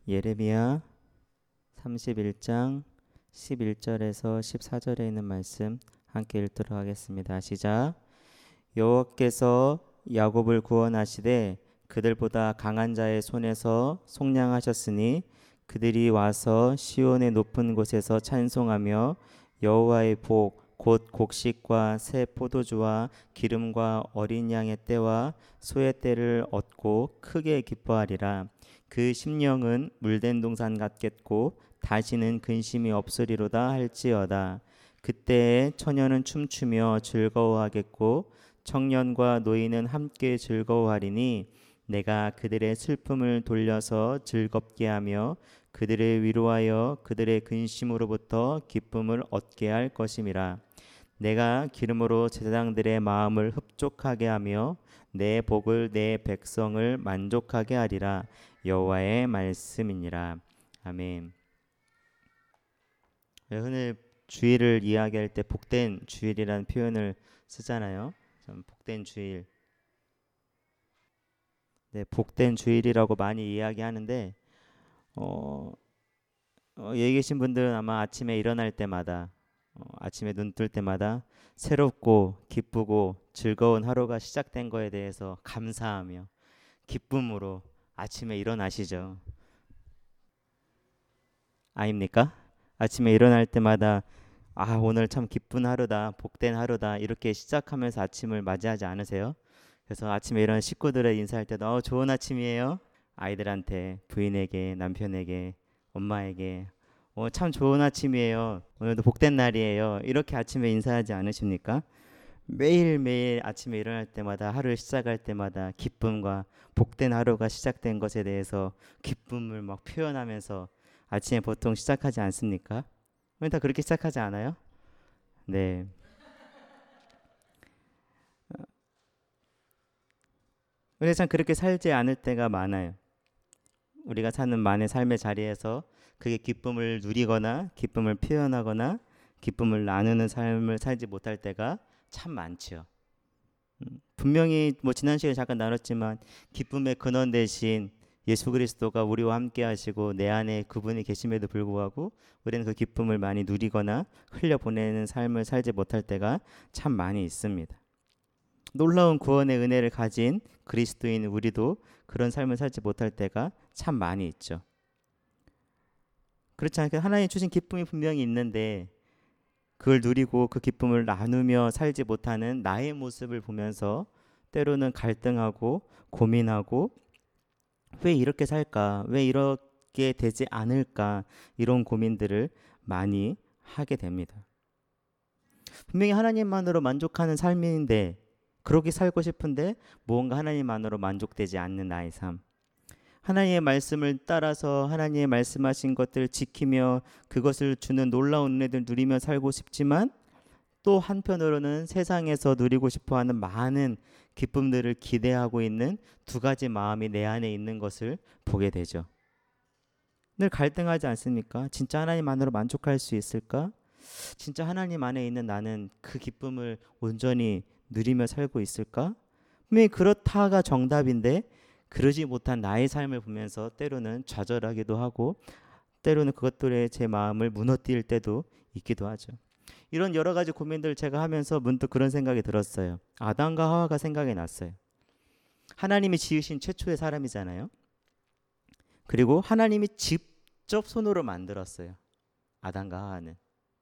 예레미야 31장 11절에서 14절에 있는 말씀 함께 읽도록 하겠습니다. 시작. 여호와께서 야곱을 구원하시되 그들보다 강한 자의 손에서 속량하셨으니 그들이 와서 시온의 높은 곳에서 찬송하며 여호와의 복 곧 곡식과 새 포도주와 기름과 어린 양의 떼와 소의 떼를 얻고 크게 기뻐하리라. 그 심령은 물된 동산 같겠고 다시는 근심이 없으리로다 할지어다. 그때에 처녀는 춤추며 즐거워하겠고 청년과 노인은 함께 즐거워하리니 내가 그들의 슬픔을 돌려서 즐겁게 하며 그들을 위로하여 그들의 근심으로부터 기쁨을 얻게 할 것임이라. 내가 기름으로 제사장들의 마음을 흡족하게 하며 내 복을 내 백성을 만족하게 하리라. 여호와의 말씀이니라. 아멘. 오늘 주일을 이야기할 때 복된 주일이라는 표현을 쓰잖아요. 복된 주일. 네, 복된 주일이라고 많이 이야기하는데 여기 계신 분들은 아마 아침에 일어날 때마다 아침에 눈 뜰 때마다 새롭고 기쁘고 즐거운 하루가 시작된 거에 대해서 감사하며 기쁨으로 아침에 일어나시죠. 아닙니까? 아침에 일어날 때마다 오늘 참 기쁜 하루다, 복된 하루다 이렇게 시작하면서 아침을 맞이하지 않으세요? 그래서 아침에 일어난 식구들을 인사할 때도 좋은 아침이에요. 아이들한테, 부인에게, 남편에게, 엄마에게 참 좋은 아침이에요. 오늘도 복된 날이에요. 이렇게 아침에 인사하지 않으십니까? 매일매일 아침에 일어날 때마다 하루를 시작할 때마다 기쁨과 복된 하루가 시작된 것에 대해서 기쁨을 막 표현하면서 아침에 보통 시작하지 않습니까? 우리 다 그렇게 시작하지 않아요? 네. 우리 참 그렇게 살지 않을 때가 많아요. 우리가 사는 많은 삶의 자리에서 그게 기쁨을 누리거나 기쁨을 표현하거나 기쁨을 나누는 삶을 살지 못할 때가 참 많죠. 분명히 지난 시간에 잠깐 나눴지만 기쁨의 근원 대신 예수 그리스도가 우리와 함께 하시고 내 안에 그분이 계심에도 불구하고 우리는 그 기쁨을 많이 누리거나 흘려보내는 삶을 살지 못할 때가 참 많이 있습니다. 놀라운 구원의 은혜를 가진 그리스도인 우리도 그런 삶을 살지 못할 때가 참 많이 있죠. 그렇지 않게 하나님 주신 기쁨이 분명히 있는데 그걸 누리고 그 기쁨을 나누며 살지 못하는 나의 모습을 보면서 때로는 갈등하고 고민하고 왜 이렇게 살까? 왜 이렇게 되지 않을까? 이런 고민들을 많이 하게 됩니다. 분명히 하나님만으로 만족하는 삶인데 그렇게 살고 싶은데 무언가 하나님만으로 만족되지 않는 나의 삶. 하나님의 말씀을 따라서 하나님의 말씀하신 것들을 지키며 그것을 주는 놀라운 은혜들 누리며 살고 싶지만 또 한편으로는 세상에서 누리고 싶어하는 많은 기쁨들을 기대하고 있는 두 가지 마음이 내 안에 있는 것을 보게 되죠. 늘 갈등하지 않습니까? 진짜 하나님만으로 만족할 수 있을까? 진짜 하나님 안에 있는 나는 그 기쁨을 온전히 누리며 살고 있을까? 분명히 그렇다가 정답인데 그러지 못한 나의 삶을 보면서 때로는 좌절하기도 하고 때로는 그것들에 제 마음을 무너뜨릴 때도 있기도 하죠. 이런 여러 가지 고민들을 제가 하면서 문득 그런 생각이 들었어요. 아담과 하와가 생각이 났어요. 하나님이 지으신 최초의 사람이잖아요. 그리고 하나님이 직접 손으로 만들었어요. 아담과 하와는.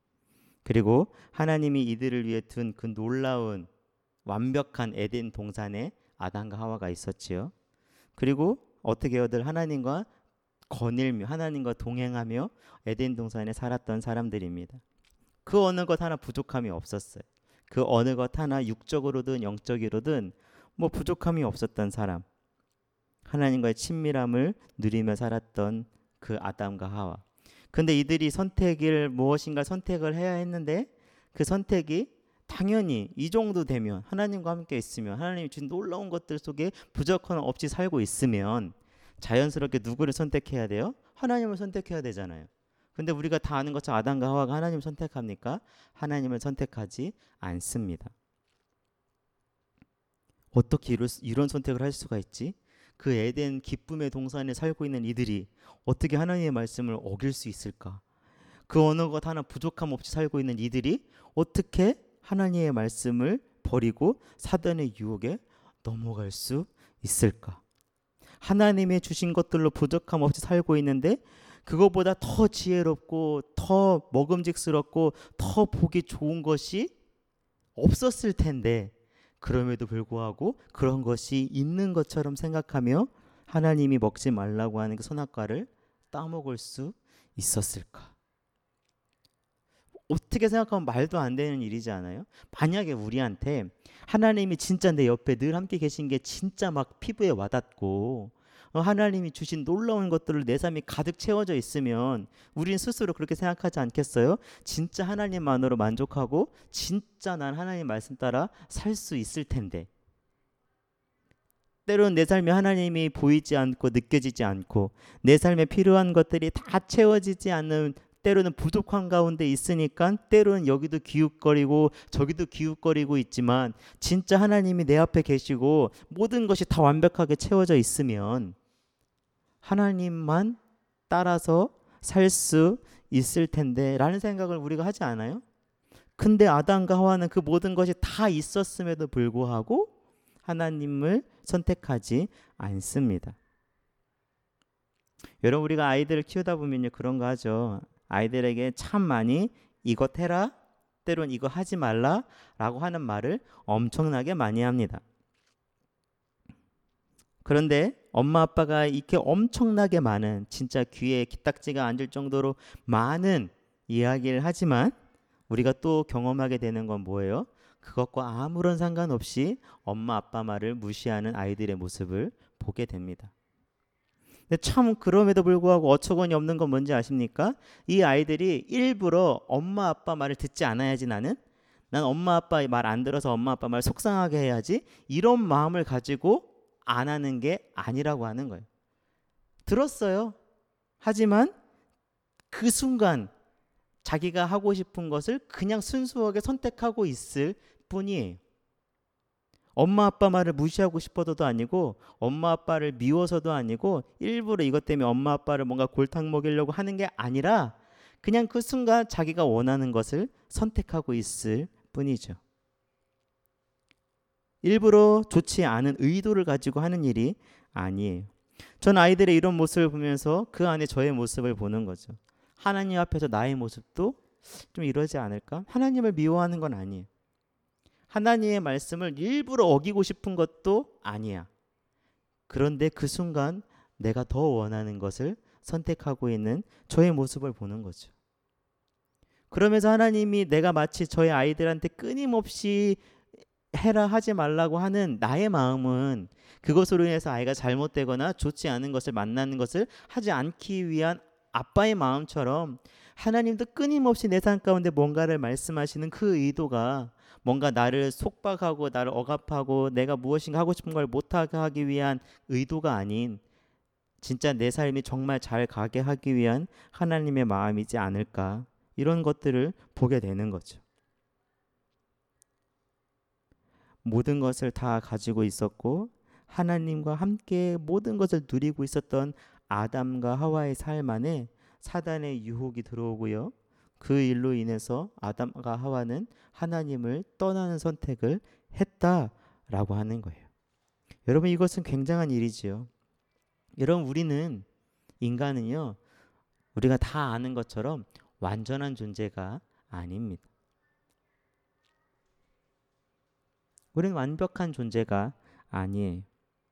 그리고 하나님이 이들을 위해 둔 그 놀라운 완벽한 에덴 동산에 아담과 하와가 있었지요. 그리고 어떻게 여들 하나님과 거닐며 하나님과 동행하며 에덴 동산에 살았던 사람들입니다. 그 어느 것 하나 부족함이 없었어요. 그 어느 것 하나 육적으로든 영적으로든 부족함이 없었던 사람. 하나님과의 친밀함을 누리며 살았던 그 아담과 하와. 근데 이들이 무엇인가 선택을 해야 했는데 그 선택이 당연히 이 정도 되면 하나님과 함께 있으면 하나님이 주신 놀라운 것들 속에 부족함 없이 살고 있으면 자연스럽게 누구를 선택해야 돼요? 하나님을 선택해야 되잖아요. 근데 우리가 다 아는 것처럼 아담과 하와가 하나님을 선택합니까? 하나님을 선택하지 않습니다. 어떻게 이런 선택을 할 수가 있지? 그 에덴 기쁨의 동산에 살고 있는 이들이 어떻게 하나님의 말씀을 어길 수 있을까? 그 어느 것 하나 부족함 없이 살고 있는 이들이 어떻게 하나님의 말씀을 버리고 사단의 유혹에 넘어갈 수 있을까? 하나님의 주신 것들로 부족함 없이 살고 있는데 그것보다 더 지혜롭고 더 먹음직스럽고 더 보기 좋은 것이 없었을 텐데 그럼에도 불구하고 그런 것이 있는 것처럼 생각하며 하나님이 먹지 말라고 하는 그 선악과를 따먹을 수 있었을까? 어떻게 생각하면 말도 안 되는 일이지 않아요? 만약에 우리한테 하나님이 진짜 내 옆에 늘 함께 계신 게 진짜 막 피부에 와닿고 하나님이 주신 놀라운 것들을 내 삶이 가득 채워져 있으면 우리는 스스로 그렇게 생각하지 않겠어요? 진짜 하나님만으로 만족하고 진짜 난 하나님 말씀 따라 살 수 있을 텐데 때로는 내 삶에 하나님이 보이지 않고 느껴지지 않고 내 삶에 필요한 것들이 다 채워지지 않는 때로는 부족한 가운데 있으니까 때로는 여기도 기웃거리고 저기도 기웃거리고 있지만 진짜 하나님이 내 앞에 계시고 모든 것이 다 완벽하게 채워져 있으면 하나님만 따라서 살 수 있을 텐데 라는 생각을 우리가 하지 않아요? 근데 아담과 하와는 그 모든 것이 다 있었음에도 불구하고 하나님을 선택하지 않습니다. 여러분 우리가 아이들을 키우다 보면요 그런 거 하죠. 아이들에게 참 많이 이것 해라 때론 이거 하지 말라 라고 하는 말을 엄청나게 많이 합니다. 그런데 엄마 아빠가 이렇게 엄청나게 많은 진짜 귀에 기딱지가 앉을 정도로 많은 이야기를 하지만 우리가 또 경험하게 되는 건 뭐예요? 그것과 아무런 상관없이 엄마 아빠 말을 무시하는 아이들의 모습을 보게 됩니다. 근데 참 그럼에도 불구하고 어처구니 없는 건 뭔지 아십니까? 이 아이들이 일부러 엄마 아빠 말을 듣지 않아야지 난 엄마 아빠 말 안 들어서 엄마 아빠 말 속상하게 해야지 이런 마음을 가지고 안 하는 게 아니라고 하는 거예요. 들었어요. 하지만 그 순간 자기가 하고 싶은 것을 그냥 순수하게 선택하고 있을 뿐이에요. 엄마 아빠 말을 무시하고 싶어서도 아니고 엄마 아빠를 미워서도 아니고 일부러 이것 때문에 엄마 아빠를 뭔가 골탕 먹이려고 하는 게 아니라 그냥 그 순간 자기가 원하는 것을 선택하고 있을 뿐이죠. 일부러 좋지 않은 의도를 가지고 하는 일이 아니에요. 전 아이들의 이런 모습을 보면서 그 안에 저의 모습을 보는 거죠. 하나님 앞에서 나의 모습도 좀 이러지 않을까? 하나님을 미워하는 건 아니에요. 하나님의 말씀을 일부러 어기고 싶은 것도 아니야. 그런데 그 순간 내가 더 원하는 것을 선택하고 있는 저의 모습을 보는 거죠. 그러면서 하나님이 내가 마치 저의 아이들한테 끊임없이 해라 하지 말라고 하는 나의 마음은 그것으로 인해서 아이가 잘못되거나 좋지 않은 것을 만나는 것을 하지 않기 위한 아빠의 마음처럼 하나님도 끊임없이 내 삶 가운데 뭔가를 말씀하시는 그 의도가 뭔가 나를 속박하고 나를 억압하고 내가 무엇인가 하고 싶은 걸 못하게 하기 위한 의도가 아닌 진짜 내 삶이 정말 잘 가게 하기 위한 하나님의 마음이지 않을까 이런 것들을 보게 되는 거죠. 모든 것을 다 가지고 있었고 하나님과 함께 모든 것을 누리고 있었던 아담과 하와의 삶 안에 사단의 유혹이 들어오고요. 그 일로 인해서 아담과 하와는 하나님을 떠나는 선택을 했다라고 하는 거예요. 여러분 이것은 굉장한 일이지요. 여러분 우리는 인간은요. 우리가 다 아는 것처럼 완전한 존재가 아닙니다. 우리는 완벽한 존재가 아니에요.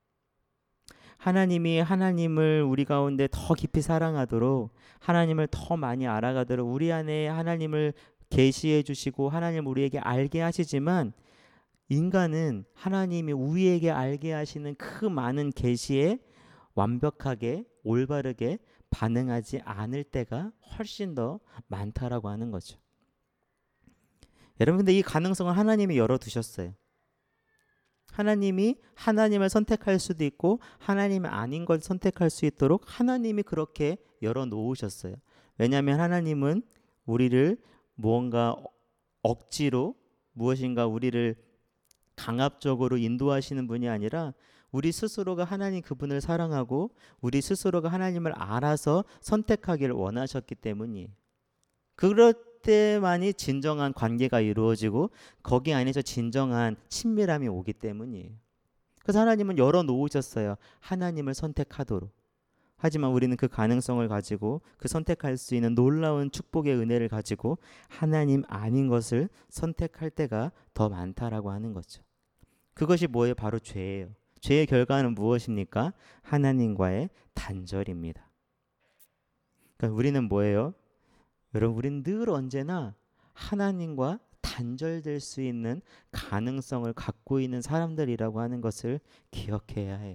하나님이 하나님을 우리 가운데 더 깊이 사랑하도록 하나님을 더 많이 알아가도록 우리 안에 하나님을 계시해 주시고 하나님 우리에게 알게 하시지만 인간은 하나님이 우리에게 알게 하시는 그 많은 계시에 완벽하게 올바르게 반응하지 않을 때가 훨씬 더 많다라고 하는 거죠. 여러분 근데 이 가능성을 하나님이 열어두셨어요. 하나님이 하나님을 선택할 수도 있고 하나님이 아닌 걸 선택할 수 있도록 하나님이 그렇게 열어놓으셨어요. 왜냐하면 하나님은 우리를 무언가 억지로 무엇인가 우리를 강압적으로 인도하시는 분이 아니라 우리 스스로가 하나님 그분을 사랑하고 우리 스스로가 하나님을 알아서 선택하기를 원하셨기 때문이에요. 그럴 때만이 진정한 관계가 이루어지고 거기 안에서 진정한 친밀함이 오기 때문이에요. 그래서 하나님은 열어놓으셨어요. 하나님을 선택하도록. 하지만 우리는 그 가능성을 가지고 그 선택할 수 있는 놀라운 축복의 은혜를 가지고 하나님 아닌 것을 선택할 때가 더 많다라고 하는 거죠. 그것이 뭐예요? 바로 죄예요. 죄의 결과는 무엇입니까? 하나님과의 단절입니다. 그러니까 우리는 뭐예요? 여러분, 우리는 늘 언제나 하나님과 단절될 수 있는 가능성을 갖고 있는 사람들이라고 하는 것을 기억해야 해요.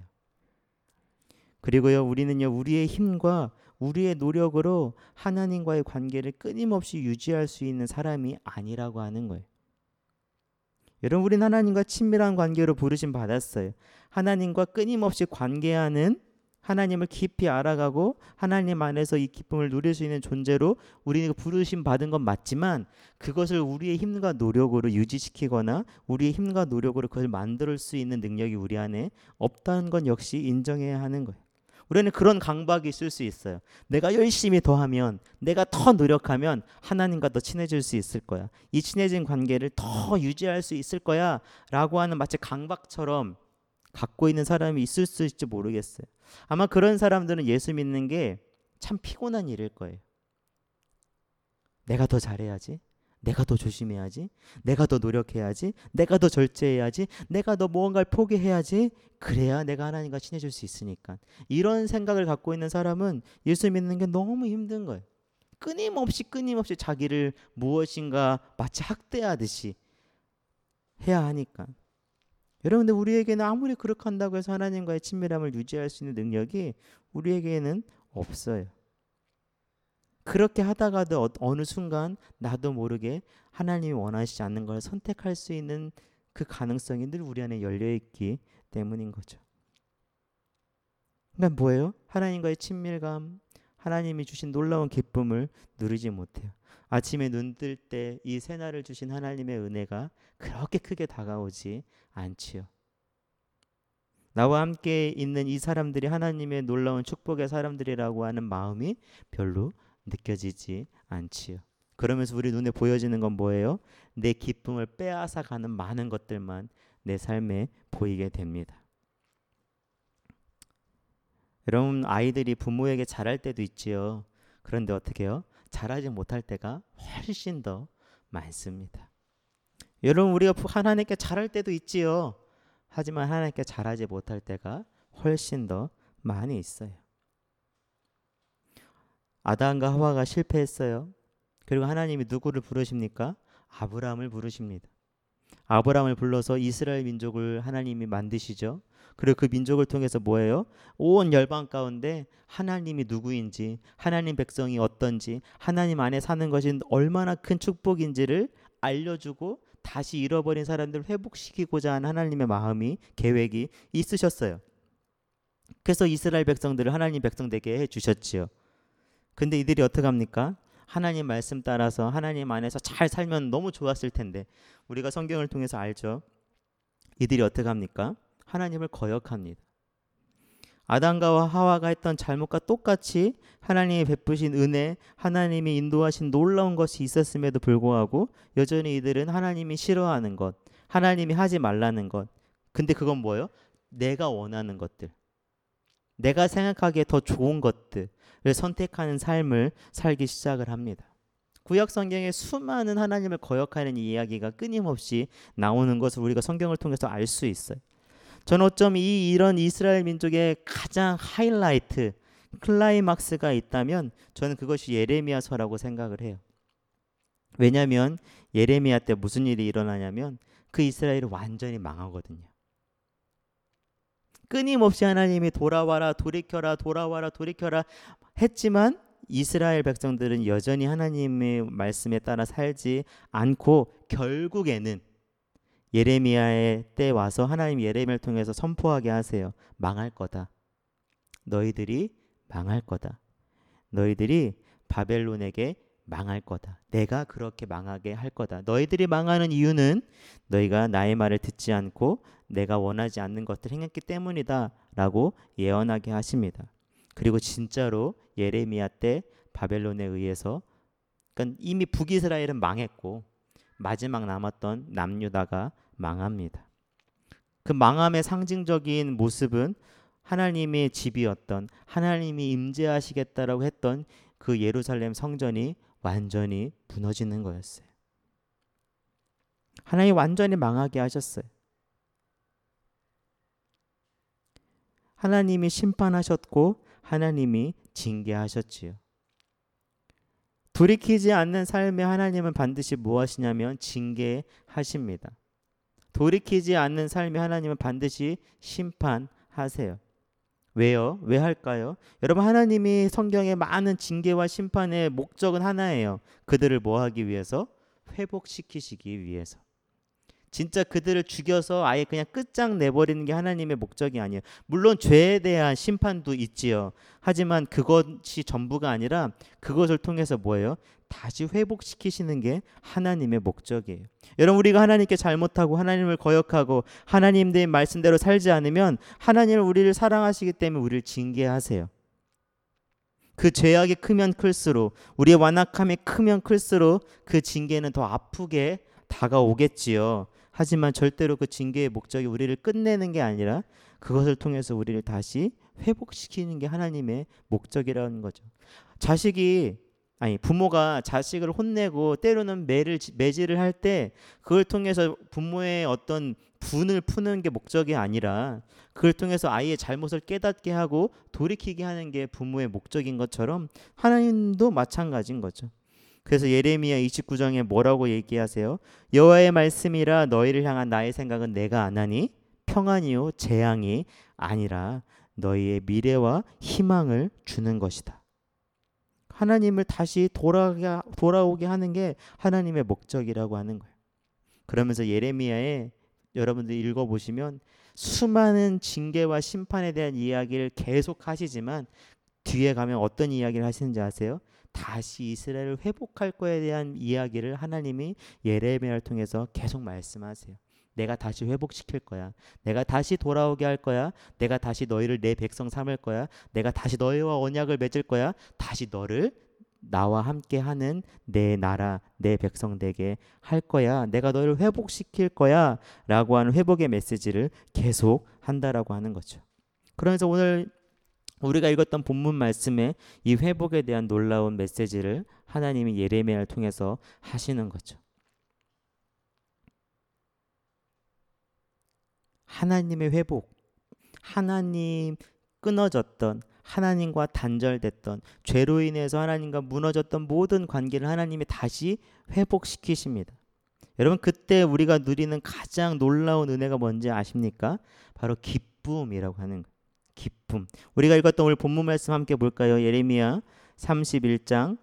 그리고요, 우리는요, 우리의 힘과 우리의 노력으로 하나님과의 관계를 끊임없이 유지할 수 있는 사람이 아니라고 하는 거예요. 여러분, 우리는 하나님과 친밀한 관계로 부르심 받았어요. 하나님과 끊임없이 관계하는, 하나님을 깊이 알아가고 하나님 안에서 이 기쁨을 누릴 수 있는 존재로 우리는 부르심 받은 건 맞지만, 그것을 우리의 힘과 노력으로 유지시키거나 우리의 힘과 노력으로 그것을 만들 수 있는 능력이 우리 안에 없다는 건 역시 인정해야 하는 거예요. 우리는 그런 강박이 있을 수 있어요. 내가 열심히 더하면, 내가 더 노력하면 하나님과 더 친해질 수 있을 거야. 이 친해진 관계를 더 유지할 수 있을 거야 라고 하는 마치 강박처럼 갖고 있는 사람이 있을 수 있을지 모르겠어요. 아마 그런 사람들은 예수 믿는 게 참 피곤한 일일 거예요. 내가 더 잘해야지, 내가 더 조심해야지, 내가 더 노력해야지, 내가 더 절제해야지, 내가 더 무언가를 포기해야지, 그래야 내가 하나님과 친해질 수 있으니까. 이런 생각을 갖고 있는 사람은 예수 믿는 게 너무 힘든 거예요. 끊임없이 자기를 무엇인가 마치 학대하듯이 해야 하니까. 여러분들, 우리에게는 아무리 그렇게 한다고 해서 하나님과의 친밀함을 유지할 수 있는 능력이 우리에게는 없어요. 그렇게 하다가도 어느 순간 나도 모르게 하나님이 원하시지 않는 걸 선택할 수 있는 그 가능성이 늘 우리 안에 열려있기 때문인 거죠. 그러니까 뭐예요? 하나님과의 친밀감, 하나님이 주신 놀라운 기쁨을 누리지 못해요. 아침에 눈 뜰 때 이 새날을 주신 하나님의 은혜가 그렇게 크게 다가오지 않지요. 나와 함께 있는 이 사람들이 하나님의 놀라운 축복의 사람들이라고 하는 마음이 별로 느껴지지 않지요. 그러면서 우리 눈에 보여지는 건 뭐예요? 내 기쁨을 빼앗아 가는 많은 것들만 내 삶에 보이게 됩니다. 여러분, 아이들이 부모에게 잘할 때도 있지요. 그런데 어떻게 해요? 잘하지 못할 때가 훨씬 더 많습니다. 여러분, 우리가 하나님께 잘할 때도 있지요. 하지만 하나님께 잘하지 못할 때가 훨씬 더 많이 있어요. 아담과 하와가 실패했어요. 그리고 하나님이 누구를 부르십니까? 아브라함을 부르십니다. 아브라함을 불러서 이스라엘 민족을 하나님이 만드시죠. 그리고 그 민족을 통해서 뭐예요? 온 열방 가운데 하나님이 누구인지, 하나님 백성이 어떤지, 하나님 안에 사는 것이 얼마나 큰 축복인지를 알려주고 다시 잃어버린 사람들을 회복시키고자 하는 하나님의 마음이, 계획이 있으셨어요. 그래서 이스라엘 백성들을 하나님 백성 되게 해주셨지요. 근데 이들이 어떻게 합니까? 하나님 말씀 따라서 하나님 안에서 잘 살면 너무 좋았을 텐데, 우리가 성경을 통해서 알죠. 이들이 어떻게 합니까? 하나님을 거역합니다. 아담과 하와가 했던 잘못과 똑같이 하나님이 베푸신 은혜, 하나님이 인도하신 놀라운 것이 있었음에도 불구하고 여전히 이들은 하나님이 싫어하는 것, 하나님이 하지 말라는 것, 근데 그건 뭐예요? 내가 원하는 것들, 내가 생각하기에 더 좋은 것들을 선택하는 삶을 살기 시작을 합니다. 구약 성경에 수많은 하나님을 거역하는 이야기가 끊임없이 나오는 것을 우리가 성경을 통해서 알 수 있어요. 저는 어쩜 이런 이스라엘 민족의 가장 하이라이트, 클라이막스가 있다면 저는 그것이 예레미야서라고 생각을 해요. 왜냐하면 예레미야 때 무슨 일이 일어나냐면 그 이스라엘이 완전히 망하거든요. 끊임없이 하나님이 돌아와라, 돌이켜라, 돌아와라, 돌이켜라 했지만 이스라엘 백성들은 여전히 하나님의 말씀에 따라 살지 않고 결국에는 예레미야의 때 와서 하나님 예레미야를 통해서 선포하게 하세요. 망할 거다. 너희들이 망할 거다. 너희들이 바벨론에게 망할 거다. 내가 그렇게 망하게 할 거다. 너희들이 망하는 이유는 너희가 나의 말을 듣지 않고 내가 원하지 않는 것들을 행했기 때문이다 라고 예언하게 하십니다. 그리고 진짜로 예레미야 때 바벨론에 의해서, 그러니까 이미 북이스라엘은 망했고 마지막 남았던 남유다가 망합니다. 그 망함의 상징적인 모습은 하나님의 집이었던, 하나님이 임재하시겠다라고 했던 그 예루살렘 성전이 완전히 무너지는 거였어요. 하나님 완전히 망하게 하셨어요. 하나님이 심판하셨고 하나님이 징계하셨지요. 돌이키지 않는 삶에 하나님은 반드시 뭐 하시냐면 징계하십니다. 돌이키지 않는 삶에 하나님은 반드시 심판하세요. 왜요? 왜 할까요? 여러분, 하나님이 성경에 많은 징계와 심판의 목적은 하나예요. 그들을 뭐 하기 위해서? 회복시키시기 위해서. 진짜 그들을 죽여서 아예 그냥 끝장내버리는 게 하나님의 목적이 아니에요. 물론 죄에 대한 심판도 있지요. 하지만 그것이 전부가 아니라 그것을 통해서 뭐예요? 다시 회복시키시는 게 하나님의 목적이에요. 여러분, 우리가 하나님께 잘못하고 하나님을 거역하고 하나님의 말씀대로 살지 않으면 하나님은 우리를 사랑하시기 때문에 우리를 징계하세요. 그 죄악이 크면 클수록, 우리의 완악함이 크면 클수록 그 징계는 더 아프게 다가오겠지요. 하지만 절대로 그 징계의 목적이 우리를 끝내는 게 아니라 그것을 통해서 우리를 다시 회복시키는 게 하나님의 목적이라는 거죠. 부모가 자식을 혼내고 때로는 매질을 할 때 그걸 통해서 부모의 어떤 분을 푸는 게 목적이 아니라 그걸 통해서 아이의 잘못을 깨닫게 하고 돌이키게 하는 게 부모의 목적인 것처럼 하나님도 마찬가지인 거죠. 그래서 예레미야 29장에 뭐라고 얘기하세요? 여호와의 말씀이라 너희를 향한 나의 생각은 내가 아나니 평안이요 재앙이 아니라 너희의 미래와 희망을 주는 것이다. 하나님을 다시 돌아오게 하는 게 하나님의 목적이라고 하는 거예요. 그러면서 예레미야에 여러분들이 읽어보시면 수많은 징계와 심판에 대한 이야기를 계속 하시지만 뒤에 가면 어떤 이야기를 하시는지 아세요? 다시 이스라엘을 회복할 거에 대한 이야기를 하나님이 예레미야를 통해서 계속 말씀하세요. 내가 다시 회복시킬 거야. 내가 다시 돌아오게 할 거야. 내가 다시 너희를 내 백성 삼을 거야. 내가 다시 너희와 언약을 맺을 거야. 다시 너를 나와 함께 하는 내 나라, 내 백성 되게 할 거야. 내가 너희를 회복시킬 거야 라고 하는 회복의 메시지를 계속 한다라고 하는 거죠. 그러면서 오늘 우리가 읽었던 본문 말씀에 이 회복에 대한 놀라운 메시지를 하나님이 예레미야를 통해서 하시는 거죠. 하나님의 회복, 하나님 끊어졌던, 하나님과 단절됐던, 죄로 인해서 하나님과 무너졌던 모든 관계를 하나님이 다시 회복시키십니다. 여러분, 그때 우리가 누리는 가장 놀라운 은혜가 뭔지 아십니까? 바로 기쁨이라고 하는 거예요. 기쁨. 우리가 읽었던 오늘 본문 말씀 함께 볼까요? 예레미야 31장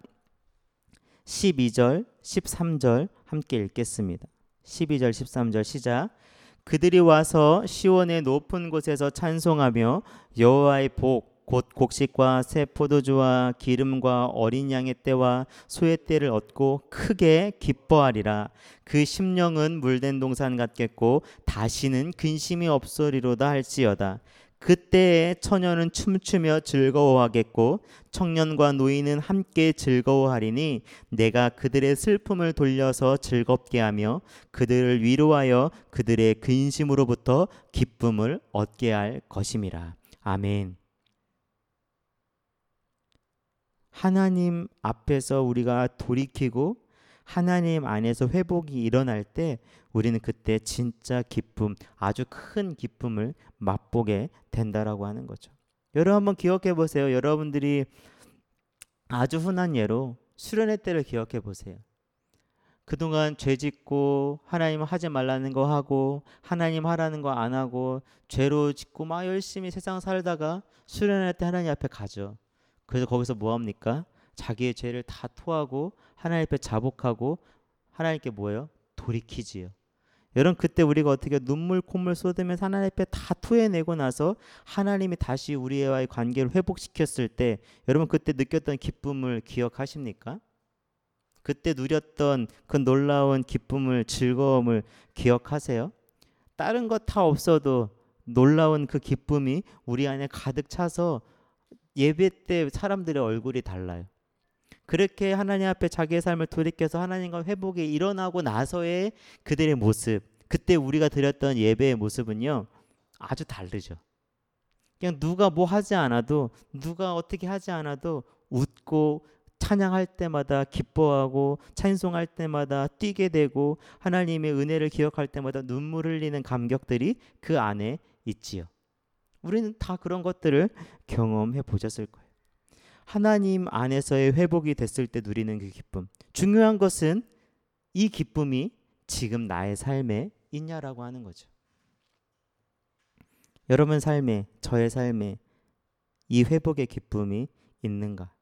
12절 13절 함께 읽겠습니다. 12절 13절 시작. 그들이 와서 시온의 높은 곳에서 찬송하며 여호와의 복 곧 곡식과 새 포도주와 기름과 어린 양의 떼와 소의 떼를 얻고 크게 기뻐하리라. 그 심령은 물된 동산 같겠고 다시는 근심이 없으리로다 할지어다. 그때에 처녀는 춤추며 즐거워하겠고 청년과 노인은 함께 즐거워하리니 내가 그들의 슬픔을 돌려서 즐겁게 하며 그들을 위로하여 그들의 근심으로부터 기쁨을 얻게 할 것임이라. 아멘. 하나님 앞에서 우리가 돌이키고 하나님 안에서 회복이 일어날 때 우리는 그때 진짜 기쁨, 아주 큰 기쁨을 맛보게 된다라고 하는 거죠. 여러분 한번 기억해 보세요. 여러분들이 아주 흔한 예로 수련회 때를 기억해 보세요. 그동안 죄 짓고 하나님 하지 말라는 거 하고 하나님 하라는 거 안 하고 죄로 짓고 막 열심히 세상 살다가 수련회 때 하나님 앞에 가죠. 그래서 거기서 뭐 합니까? 자기의 죄를 다 토하고 하나님 앞에 자복하고 하나님께 뭐예요? 돌이키지요. 여러분 그때 우리가 어떻게 눈물 콧물 쏟으면서 하나님 앞에 다 토해내고 나서 하나님이 다시 우리와의 관계를 회복시켰을 때 여러분 그때 느꼈던 기쁨을 기억하십니까? 그때 누렸던 그 놀라운 기쁨을, 즐거움을 기억하세요? 다른 것 다 없어도 놀라운 그 기쁨이 우리 안에 가득 차서 예배 때 사람들의 얼굴이 달라요. 그렇게 하나님 앞에 자기의 삶을 돌이켜서 하나님과 회복이 일어나고 나서의 그들의 모습, 그때 우리가 드렸던 예배의 모습은요, 아주 다르죠. 그냥 누가 뭐 하지 않아도, 누가 어떻게 하지 않아도 웃고 찬양할 때마다 기뻐하고 찬송할 때마다 뛰게 되고 하나님의 은혜를 기억할 때마다 눈물 흘리는 감격들이 그 안에 있지요. 우리는 다 그런 것들을 경험해 보셨을 거예요. 하나님 안에서의 회복이 됐을 때 누리는 그 기쁨. 중요한 것은 이 기쁨이 지금 나의 삶에 있냐라고 하는 거죠. 여러분 삶에, 저의 삶에 이 회복의 기쁨이 있는가?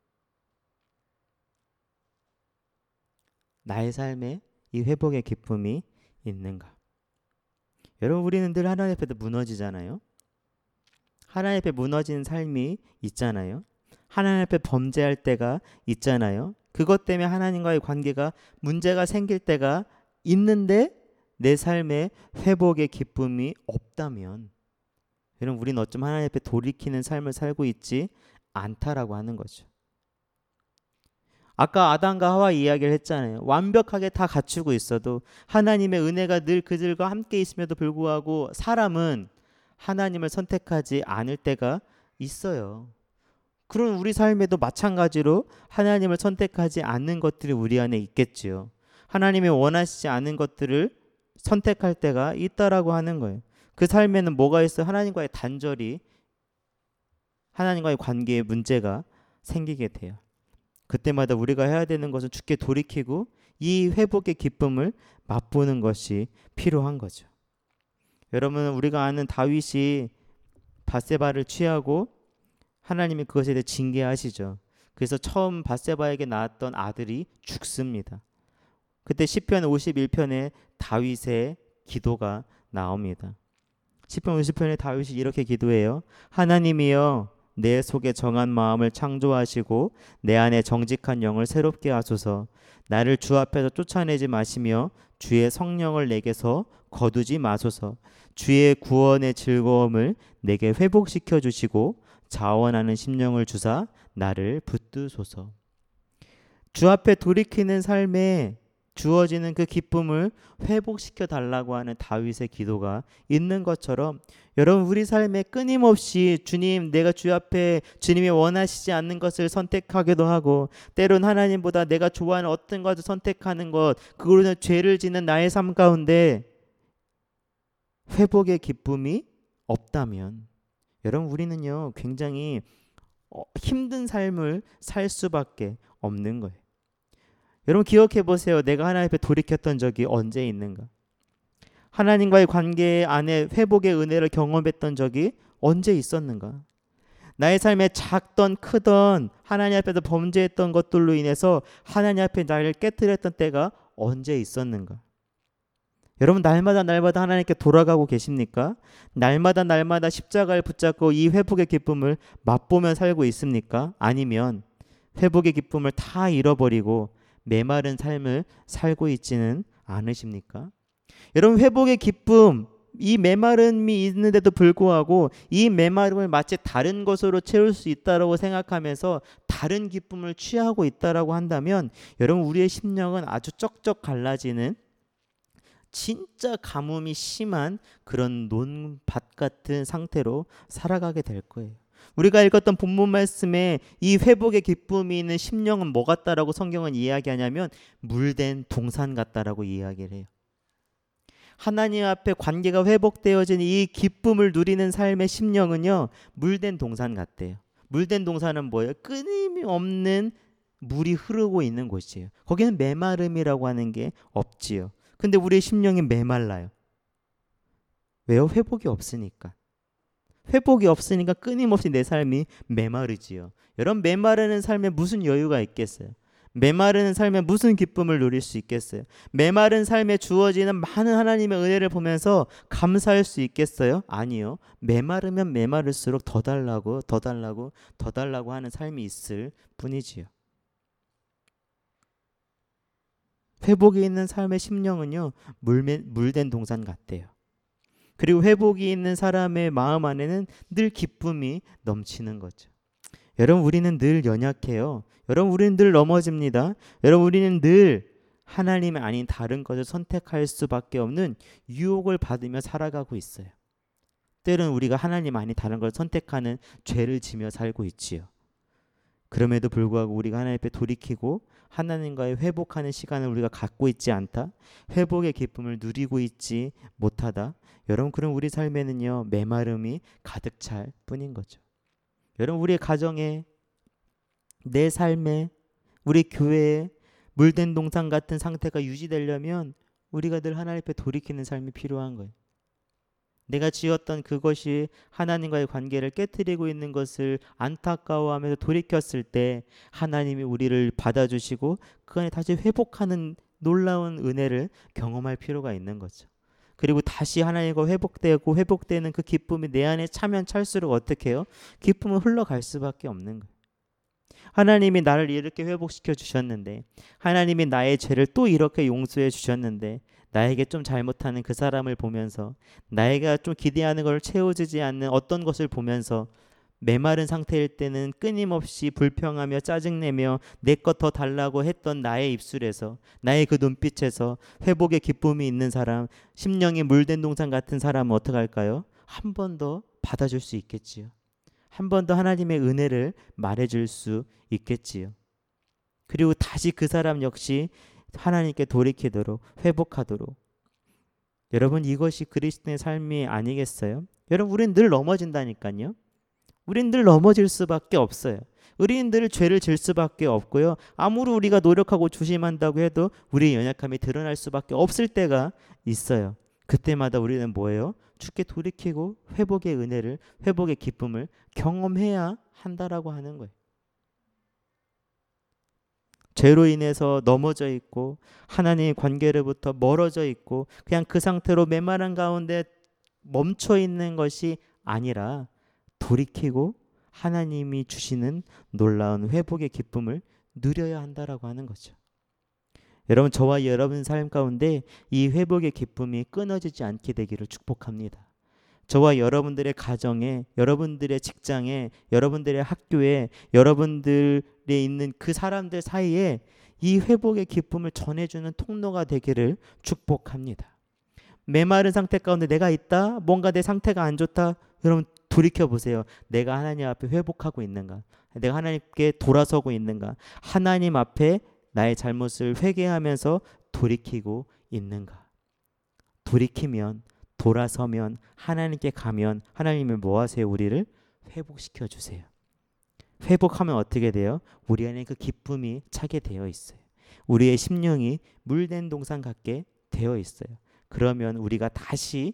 나의 삶에 이 회복의 기쁨이 있는가? 여러분, 우리는 늘 하나님 앞에 무너지잖아요. 하나님 앞에 무너지는 삶이 있잖아요. 하나님 앞에 범죄할 때가 있잖아요. 그것 때문에 하나님과의 관계가 문제가 생길 때가 있는데 내 삶에 회복의 기쁨이 없다면 여러분, 우리는 어쩜 하나님 앞에 돌이키는 삶을 살고 있지 않다라고 하는 거죠. 아까 아담과 하와 이야기를 했잖아요. 완벽하게 다 갖추고 있어도 하나님의 은혜가 늘 그들과 함께 있음에도 불구하고 사람은 하나님을 선택하지 않을 때가 있어요. 그런 우리 삶에도 마찬가지로 하나님을 선택하지 않는 것들이 우리 안에 있겠지요. 하나님이 원하시지 않은 것들을 선택할 때가 있다라고 하는 거예요. 그 삶에는 뭐가 있어요? 하나님과의 단절이, 하나님과의 관계에 문제가 생기게 돼요. 그때마다 우리가 해야 되는 것은 주께 돌이키고 이 회복의 기쁨을 맛보는 것이 필요한 거죠. 여러분, 우리가 아는 다윗이 밧세바를 취하고 하나님이 그것에 대해 징계하시죠. 그래서 처음 밧세바에게 낳았던 아들이 죽습니다. 그때 시편 51편에 다윗의 기도가 나옵니다. 시편 50편에 다윗이 이렇게 기도해요. 하나님이여, 내 속에 정한 마음을 창조하시고 내 안에 정직한 영을 새롭게 하소서. 나를 주 앞에서 쫓아내지 마시며 주의 성령을 내게서 거두지 마소서. 주의 구원의 즐거움을 내게 회복시켜 주시고 자원하는 심령을 주사 나를 붙드소서. 주 앞에 돌이키는 삶에 주어지는 그 기쁨을 회복시켜 달라고 하는 다윗의 기도가 있는 것처럼 여러분, 우리 삶에 끊임없이 주님, 내가 주 앞에 주님이 원하시지 않는 것을 선택하기도 하고 때론 하나님보다 내가 좋아하는 어떤 것을 선택하는 것, 그걸로 인해 죄를 짓는 나의 삶 가운데 회복의 기쁨이 없다면 여러분, 우리는요 굉장히 힘든 삶을 살 수밖에 없는 거예요. 여러분, 기억해 보세요. 내가 하나님 앞에 돌이켰던 적이 언제 있는가? 하나님과의 관계 안에 회복의 은혜를 경험했던 적이 언제 있었는가? 나의 삶에 작던 크던 하나님 앞에서 범죄했던 것들로 인해서 하나님 앞에 나를 깨뜨렸던 때가 언제 있었는가? 여러분, 날마다 하나님께 돌아가고 계십니까? 날마다 십자가를 붙잡고 이 회복의 기쁨을 맛보며 살고 있습니까? 아니면 회복의 기쁨을 다 잃어버리고 메마른 삶을 살고 있지는 않으십니까? 여러분, 회복의 기쁨, 이 메마름이 있는데도 불구하고 이 메마름을 마치 다른 것으로 채울 수 있다고 생각하면서 다른 기쁨을 취하고 있다라고 한다면 여러분, 우리의 심령은 아주 쩍쩍 갈라지는 진짜 가뭄이 심한 그런 논밭 같은 상태로 살아가게 될 거예요. 우리가 읽었던 본문 말씀에 이 회복의 기쁨이 있는 심령은 뭐 같다라고 성경은 이야기하냐면 물된 동산 같다라고 이야기를 해요. 하나님 앞에 관계가 회복되어진 이 기쁨을 누리는 삶의 심령은요, 물된 동산 같대요. 물된 동산은 뭐예요? 끊임없는 물이 흐르고 있는 곳이에요. 거기는 메마름이라고 하는 게 없지요. 근데 우리의 심령이 메말라요. 왜요? 회복이 없으니까. 회복이 없으니까 끊임없이 내 삶이 메마르지요. 여러분, 메마르는 삶에 무슨 여유가 있겠어요? 메마르는 삶에 무슨 기쁨을 누릴 수 있겠어요? 메마른 삶에 주어지는 많은 하나님의 은혜를 보면서 감사할 수 있겠어요? 아니요. 메마르면 메마를수록 더 달라고 하는 삶이 있을 뿐이지요. 회복이 있는 삶의 심령은요, 물된 동산 같대요. 그리고 회복이 있는 사람의 마음 안에는 늘 기쁨이 넘치는 거죠. 여러분, 우리는 늘 연약해요. 여러분, 우리는 늘 넘어집니다. 여러분, 우리는 늘 하나님이 아닌 다른 것을 선택할 수밖에 없는 유혹을 받으며 살아가고 있어요. 때로는 우리가 하나님 아닌 다른 걸 선택하는 죄를 지며 살고 있지요. 그럼에도 불구하고 우리가 하나님 앞에 돌이키고 하나님과의 회복하는 시간을 우리가 갖고 있지 않다, 회복의 기쁨을 누리고 있지 못하다, 여러분, 그럼 우리 삶에는요, 메마름이 가득 찰 뿐인 거죠. 여러분, 우리의 가정에, 내 삶에, 우리 교회에 물된 동산 같은 상태가 유지되려면 우리가 늘 하나님 앞에 돌이키는 삶이 필요한 거예요. 내가 지었던 그것이 하나님과의 관계를 깨트리고 있는 것을 안타까워하면서 돌이켰을 때 하나님이 우리를 받아주시고 그 안에 다시 회복하는 놀라운 은혜를 경험할 필요가 있는 거죠. 그리고 다시 하나님과 회복되는 그 기쁨이 내 안에 차면 찰수록 어떻게 해요? 기쁨은 흘러갈 수밖에 없는 거예요. 하나님이 나를 이렇게 회복시켜 주셨는데, 하나님이 나의 죄를 또 이렇게 용서해 주셨는데, 나에게 좀 잘못하는 그 사람을 보면서, 나에게 좀 기대하는 걸 채워주지 않는 어떤 것을 보면서 메마른 상태일 때는 끊임없이 불평하며 짜증내며 내 것 더 달라고 했던 나의 입술에서, 나의 그 눈빛에서 회복의 기쁨이 있는 사람, 심령이 물된 동산 같은 사람은 어떻게 할까요? 한 번 더 받아줄 수 있겠지요. 한 번 더 하나님의 은혜를 말해줄 수 있겠지요. 그리고 다시 그 사람 역시 하나님께 돌이키도록, 회복하도록. 여러분, 이것이 그리스도의 삶이 아니겠어요? 여러분, 우리는 늘 넘어진다니까요. 우리는 늘 넘어질 수밖에 없어요. 우리는 늘 죄를 질 수밖에 없고요. 아무리 우리가 노력하고 조심한다고 해도 우리의 연약함이 드러날 수밖에 없을 때가 있어요. 그때마다 우리는 뭐예요? 주께 돌이키고 회복의 은혜를, 회복의 기쁨을 경험해야 한다라고 하는 거예요. 죄로 인해서 넘어져 있고 하나님의 관계로부터 멀어져 있고 그냥 그 상태로 메마른 가운데 멈춰 있는 것이 아니라 돌이키고 하나님이 주시는 놀라운 회복의 기쁨을 누려야 한다라고 하는 거죠. 여러분, 저와 여러분 삶 가운데 이 회복의 기쁨이 끊어지지 않게 되기를 축복합니다. 저와 여러분들의 가정에, 여러분들의 직장에, 여러분들의 학교에, 여러분들이 있는 그 사람들 사이에 이 회복의 기쁨을 전해주는 통로가 되기를 축복합니다. 메마른 상태 가운데 내가 있다, 뭔가 내 상태가 안 좋다, 여러분 돌이켜보세요. 내가 하나님 앞에 회복하고 있는가? 내가 하나님께 돌아서고 있는가? 하나님 앞에 나의 잘못을 회개하면서 돌이키고 있는가? 돌이키면, 돌아서면, 하나님께 가면 하나님이 뭐 하세요? 우리를 회복시켜 주세요. 회복하면 어떻게 돼요? 우리 안에 그 기쁨이 차게 되어 있어요. 우리의 심령이 물된 동산 같게 되어 있어요. 그러면 우리가 다시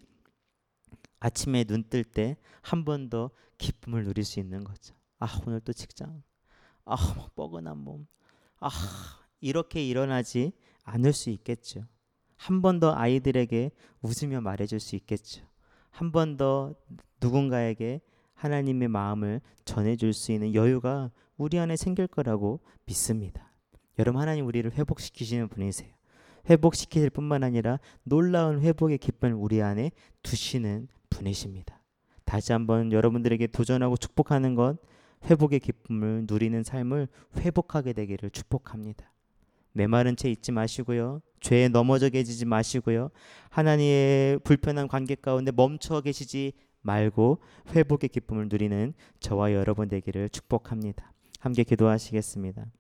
아침에 눈 뜰 때 한 번 더 기쁨을 누릴 수 있는 거죠. 아, 오늘 또 직장, 아, 뻐근한 몸, 아, 이렇게 일어나지 않을 수 있겠죠. 한 번 더 아이들에게 웃으며 말해줄 수 있겠죠. 한 번 더 누군가에게 하나님의 마음을 전해줄 수 있는 여유가 우리 안에 생길 거라고 믿습니다. 여러분, 하나님 우리를 회복시키시는 분이세요. 회복시킬 뿐만 아니라 놀라운 회복의 기쁨을 우리 안에 두시는 분이십니다. 다시 한번 여러분들에게 도전하고 축복하는 것, 회복의 기쁨을 누리는 삶을 회복하게 되기를 축복합니다. 메마른 채 있지 마시고요. 죄에 넘어져 계시지 마시고요. 하나님의 불편한 관계 가운데 멈춰 계시지 말고 회복의 기쁨을 누리는 저와 여러분 되기를 축복합니다. 함께 기도하시겠습니다.